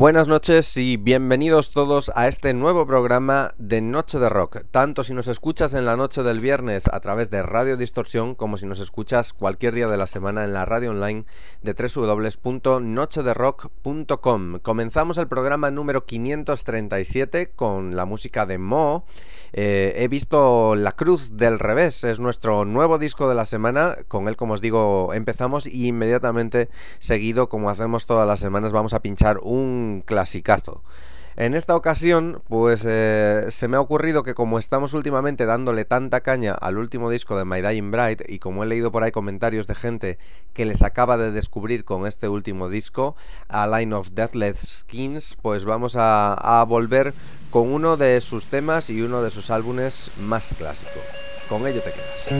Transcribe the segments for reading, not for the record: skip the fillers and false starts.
Buenas noches y bienvenidos todos a este nuevo programa de Noche de Rock, tanto si nos escuchas en la noche del viernes a través de Radio Distorsión como si nos escuchas cualquier día de la semana en la radio online de www.nochederock.com. Comenzamos el programa número 537 con la música de Mo. He visto La Cruz del Revés, es nuestro nuevo disco de la semana. Con él, como os digo, empezamos y inmediatamente seguido, como hacemos todas las semanas, vamos a pinchar un clasicazo. En esta ocasión, pues se me ha ocurrido que como estamos últimamente dándole tanta caña al último disco de My Dying Bride y como he leído por ahí comentarios de gente que les acaba de descubrir con este último disco, A Line of Deathless Skins, pues vamos a volver con uno de sus temas y uno de sus álbumes más clásicos. Con ello te quedas.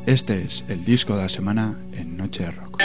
Este es el disco de la semana en Noche de Rock.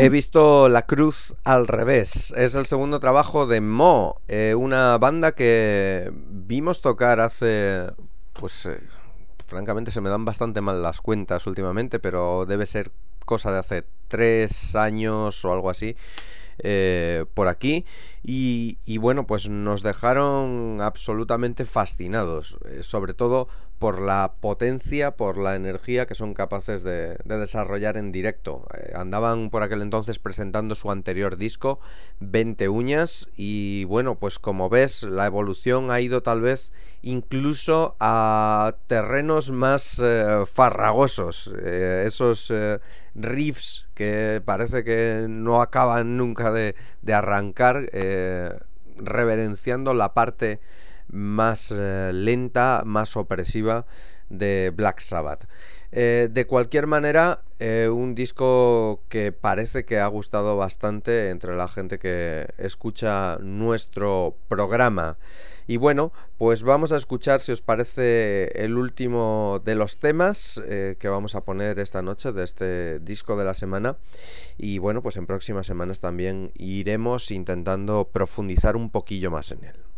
He visto La Cruz al Revés. Es el segundo trabajo de Mo, una banda que vimos tocar hace, pues francamente se me dan bastante mal las cuentas últimamente, pero debe ser cosa de hace 3 años o algo así. Por aquí y bueno, pues nos dejaron absolutamente fascinados, sobre todo por la potencia, por la energía que son capaces de desarrollar en directo. Andaban por aquel entonces presentando su anterior disco, 20 uñas, y bueno, pues como ves, la evolución ha ido tal vez incluso a terrenos más farragosos, esos riffs que parece que no acaban nunca de arrancar, reverenciando la parte más lenta, más opresiva de Black Sabbath. De cualquier manera, un disco que parece que ha gustado bastante entre la gente que escucha nuestro programa. Y bueno, pues vamos a escuchar, si os parece, el último de los temas que vamos a poner esta noche de este disco de la semana. Y bueno, pues en próximas semanas también iremos intentando profundizar un poquillo más en él.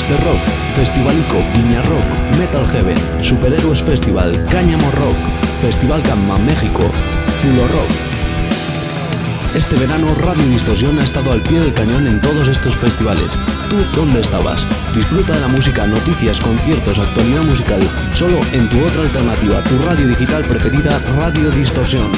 Monster Rock, Festivalico, Viña Rock, Metal Heaven, Superhéroes Festival, Cáñamo Rock, Festival Gamma México, Fulo Rock. Este verano Radio Distorsión ha estado al pie del cañón en todos estos festivales. ¿Tú dónde estabas? Disfruta de la música, noticias, conciertos, actualidad musical, solo en tu otra alternativa, tu radio digital preferida, Radio Distorsión.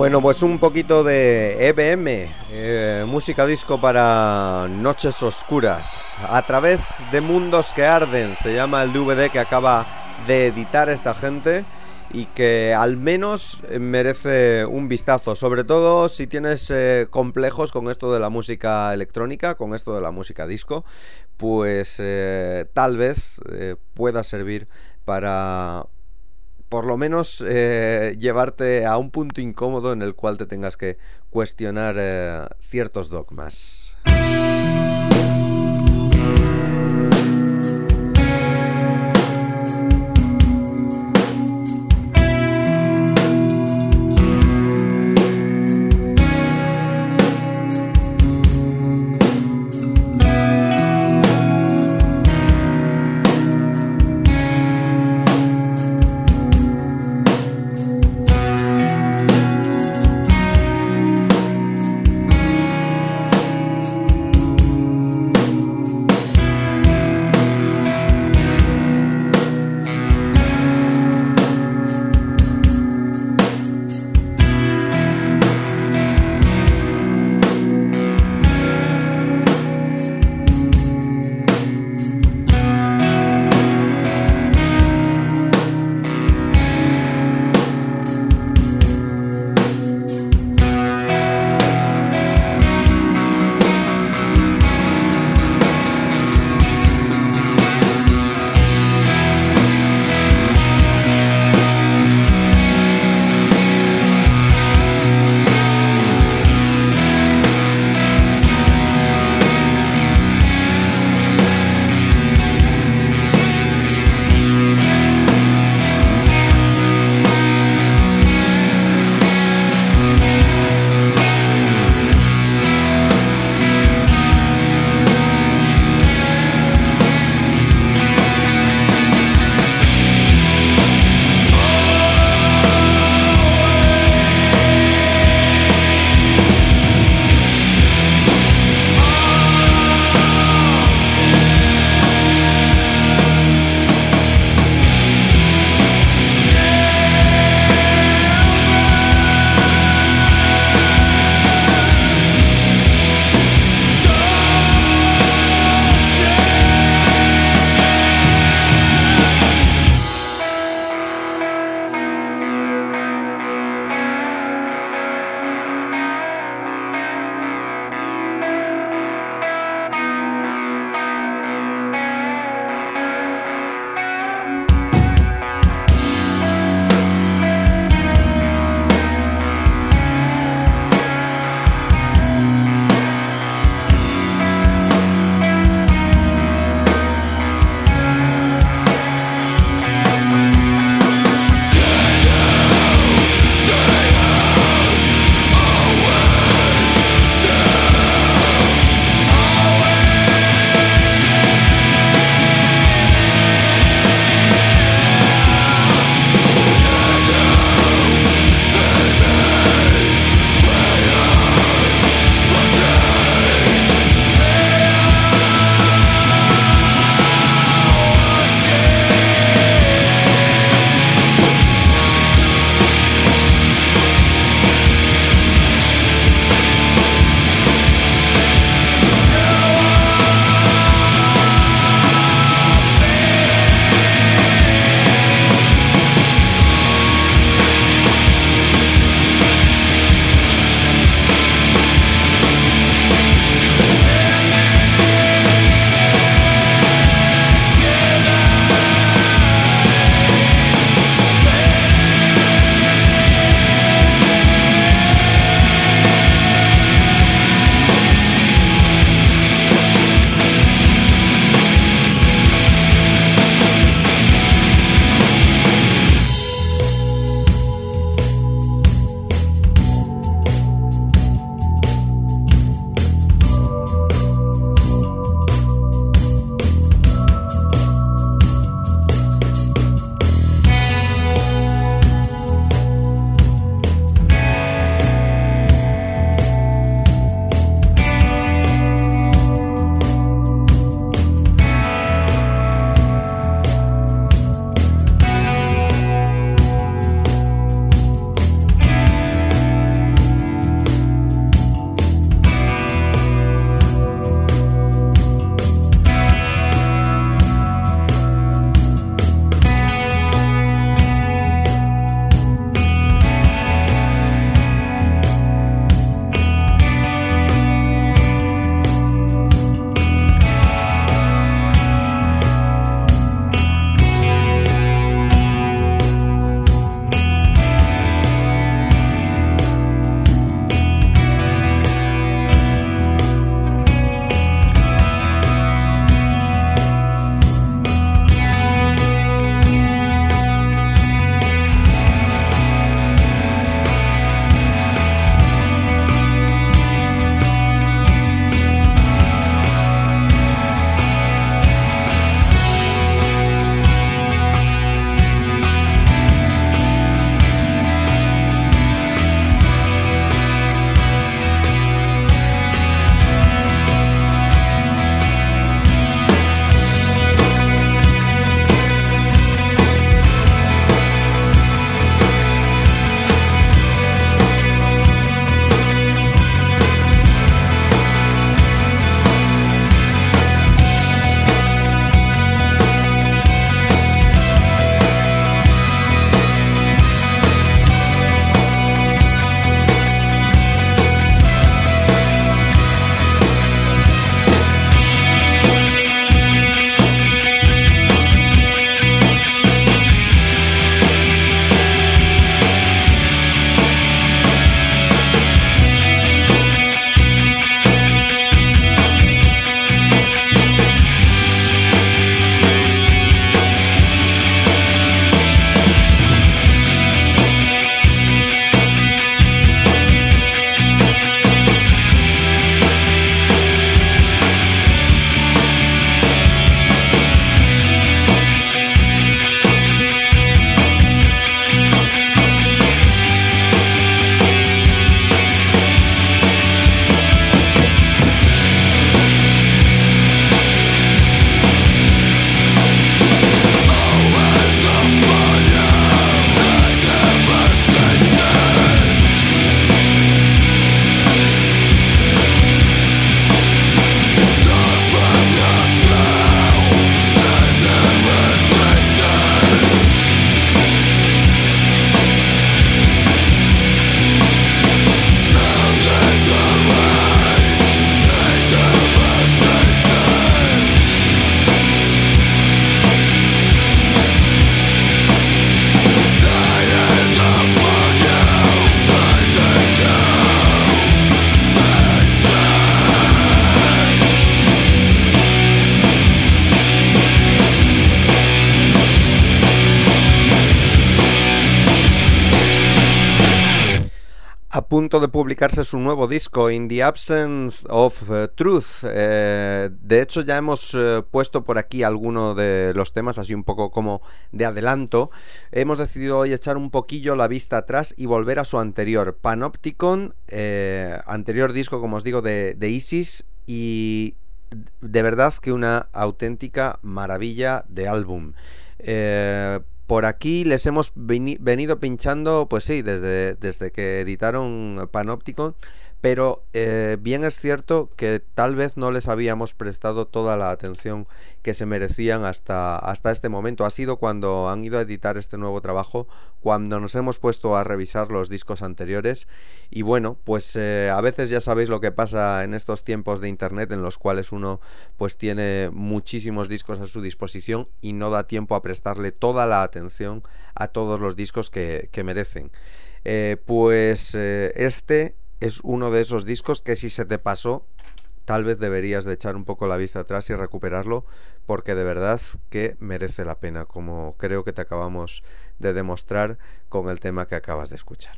Bueno, pues un poquito de EBM, música disco para noches oscuras, a través de mundos que arden, se llama el DVD que acaba de editar esta gente y que al menos merece un vistazo, sobre todo si tienes complejos con esto de la música electrónica, con esto de la música disco, pues tal vez pueda servir para por lo menos llevarte a un punto incómodo en el cual te tengas que cuestionar ciertos dogmas. punto de publicarse su nuevo disco, In the Absence of Truth. De hecho, ya hemos puesto por aquí algunos de los temas, así un poco como de adelanto. Hemos decidido hoy echar un poquillo la vista atrás y volver a su anterior, Panopticon, anterior disco, como os digo, de Isis, y de verdad que una auténtica maravilla de álbum. Por aquí les hemos venido pinchando, pues sí, desde que editaron Panopticon, pero bien es cierto que tal vez no les habíamos prestado toda la atención que se merecían hasta este momento. Ha sido cuando han ido a editar este nuevo trabajo, cuando nos hemos puesto a revisar los discos anteriores. Y bueno, pues a veces ya sabéis lo que pasa en estos tiempos de internet, en los cuales uno pues tiene muchísimos discos a su disposición y no da tiempo a prestarle toda la atención a todos los discos que merecen. Este es uno de esos discos que, si se te pasó, tal vez deberías de echar un poco la vista atrás y recuperarlo, porque de verdad que merece la pena, como creo que te acabamos de demostrar con el tema que acabas de escuchar.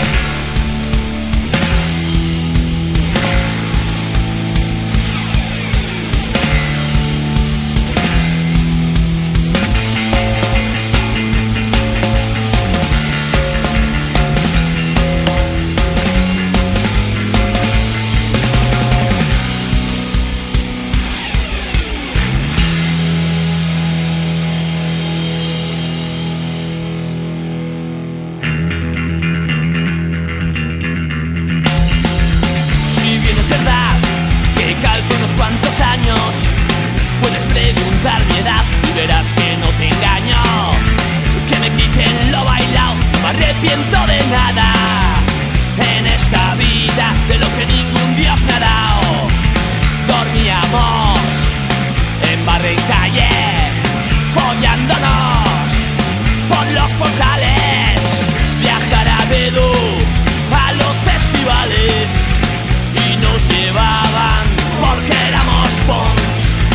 Puedes preguntar mi edad y verás que no te engaño. Que me quiten lo bailado, no me arrepiento de nada en esta vida, de lo que ningún dios me ha dado. Dormíamos en barra y calle, follándonos por los portales. Viajar a Bedú a los festivales y nos llevaban porque éramos punks.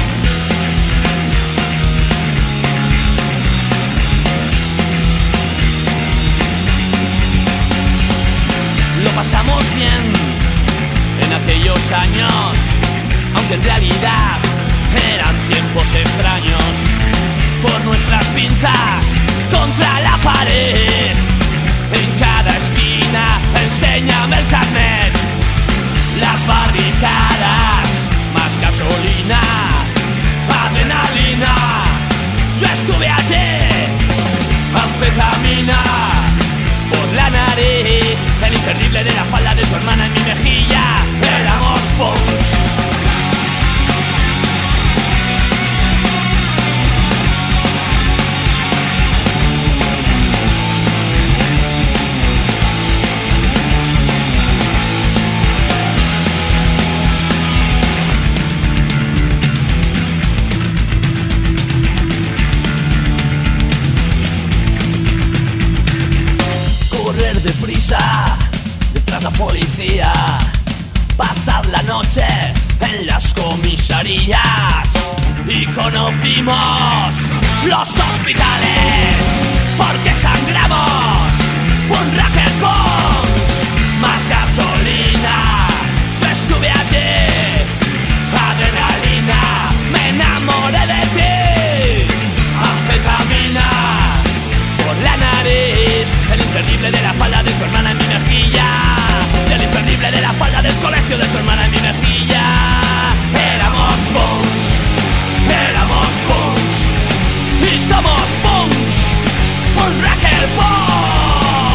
Lo pasamos bien en aquellos años, aunque en realidad eran tiempos extraños. Por nuestras pintas contra la pared, en cada esquina enséñame el carnet. Las barricadas, más gasolina, adrenalina. Yo estuve allí, anfetamina por la nariz, el imperdible de la falda de tu hermana en mi mejilla. Éramos punks. Deprisa, detrás la policía, pasar la noche en las comisarías. Y conocimos los hospitales, porque sangramos un racket con más gasolina. Yo estuve allí, adrenalina, me enamoré de ti. Anfetamina por la nariz, el imperdible de la falda de tu hermana en mi mejilla, y el imperdible de la falda del colegio de tu hermana en mi mejilla. Éramos punks, y somos punks, un racker punks.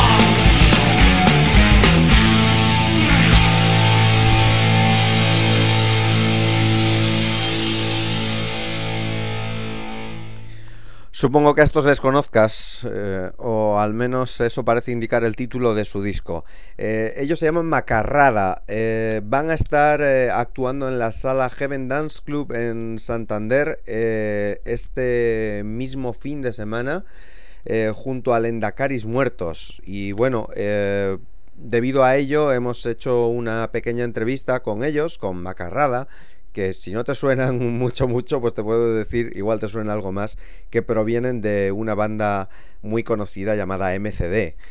Supongo que a estos les conozcas, o al menos eso parece indicar el título de su disco. Ellos se llaman Macarrada. Van a estar actuando en la sala Heaven Dance Club en Santander este mismo fin de semana, junto al Endacaris Muertos. Y bueno, debido a ello hemos hecho una pequeña entrevista con ellos, con Macarrada, que si no te suenan mucho, pues te puedo decir, igual te suena algo más, que provienen de una banda muy conocida llamada MCD.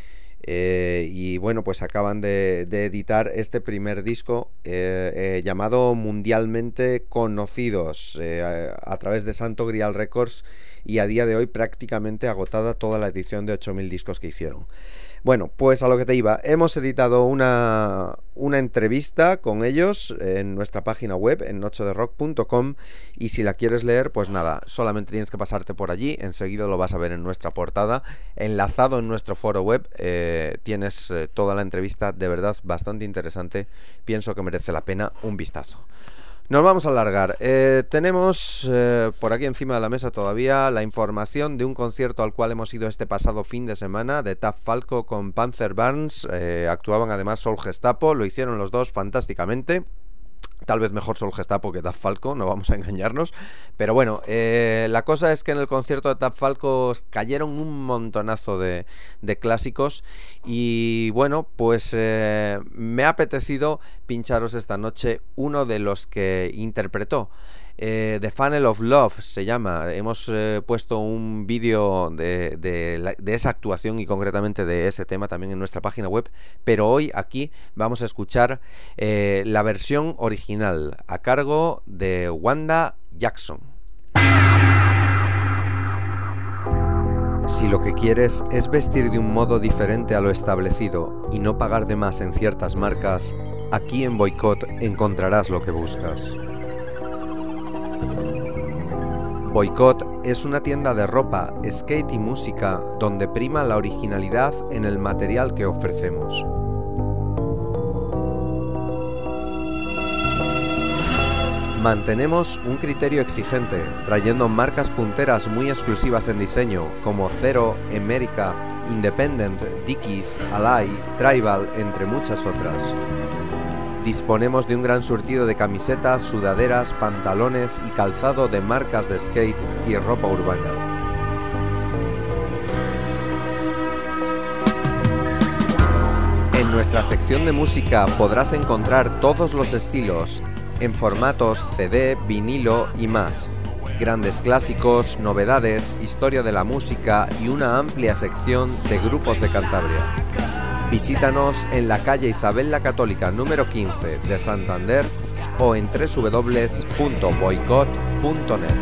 y bueno, pues acaban de editar este primer disco llamado Mundialmente Conocidos, a través de Santo Grial Records, y a día de hoy prácticamente agotada toda la edición de 8000 discos que hicieron. Bueno, pues a lo que te iba, hemos editado una entrevista con ellos en nuestra página web, en nochederock.com, y si la quieres leer, pues nada, solamente tienes que pasarte por allí, enseguida lo vas a ver en nuestra portada, enlazado en nuestro foro web, tienes toda la entrevista, de verdad bastante interesante, pienso que merece la pena un vistazo. Nos vamos a alargar. Tenemos por aquí encima de la mesa todavía la información de un concierto al cual hemos ido este pasado fin de semana, de Taff Falco con Panzer Barnes. Actuaban además Soul Gestapo, lo hicieron los dos fantásticamente. Tal vez mejor Soul Gestapo que Taff Falco, no vamos a engañarnos. Pero bueno, la cosa es que en el concierto de Taff Falco cayeron un montonazo de clásicos. Y bueno, pues me ha apetecido pincharos esta noche uno de los que interpretó. The Funnel of Love se llama. Hemos puesto un vídeo de esa actuación y concretamente de ese tema también en nuestra página web, pero hoy aquí vamos a escuchar la versión original a cargo de Wanda Jackson. Si lo que quieres es vestir de un modo diferente a lo establecido y no pagar de más en ciertas marcas, aquí en Boycott encontrarás lo que buscas. Boycott es una tienda de ropa, skate y música donde prima la originalidad en el material que ofrecemos. Mantenemos un criterio exigente, trayendo marcas punteras muy exclusivas en diseño como Zero, America, Independent, Dickies, Ally, Tribal, entre muchas otras. Disponemos de un gran surtido de camisetas, sudaderas, pantalones y calzado de marcas de skate y ropa urbana. En nuestra sección de música podrás encontrar todos los estilos, en formatos CD, vinilo y más. Grandes clásicos, novedades, historia de la música y una amplia sección de grupos de Cantabria. Visítanos en la calle Isabel la Católica número 15 de Santander o en www.boycott.net.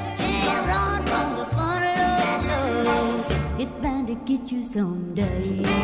Get you someday.